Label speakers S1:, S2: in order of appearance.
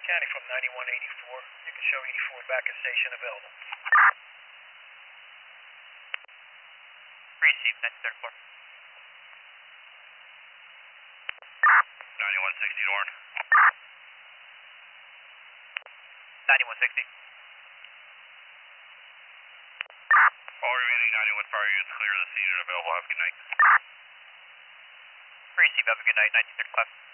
S1: County from 9184. You can show 84 back at station available.
S2: Receive 934. 9160 Dorn. 9160. All remaining 91 fire units clear the scene and available. Have a good night.
S3: Receive, have a good night, 1935.